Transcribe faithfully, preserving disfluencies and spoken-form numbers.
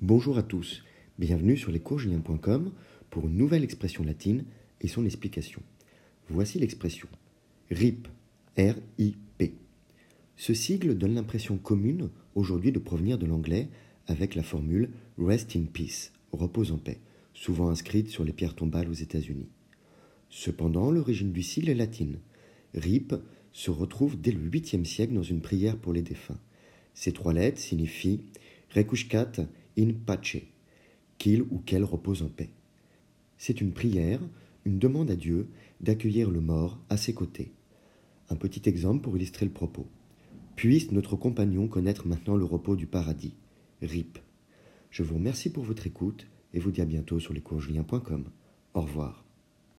Bonjour à tous, bienvenue sur lescoursjulien point com pour une nouvelle expression latine et son explication. Voici l'expression R I P, R I P. Ce sigle donne l'impression commune aujourd'hui de provenir de l'anglais avec la formule Rest in Peace, repose en paix, souvent inscrite sur les pierres tombales aux États-Unis. Cependant, l'origine du sigle est latine. R I P se retrouve dès le huitième siècle dans une prière pour les défunts. Ces trois lettres signifient Requiescat in pace, qu'il ou qu'elle repose en paix. C'est une prière, une demande à Dieu d'accueillir le mort à ses côtés. Un petit exemple pour illustrer le propos. Puisse notre compagnon connaître maintenant le repos du paradis. R I P. Je vous remercie pour votre écoute et vous dis à bientôt sur lescoursjulien point com. Au revoir.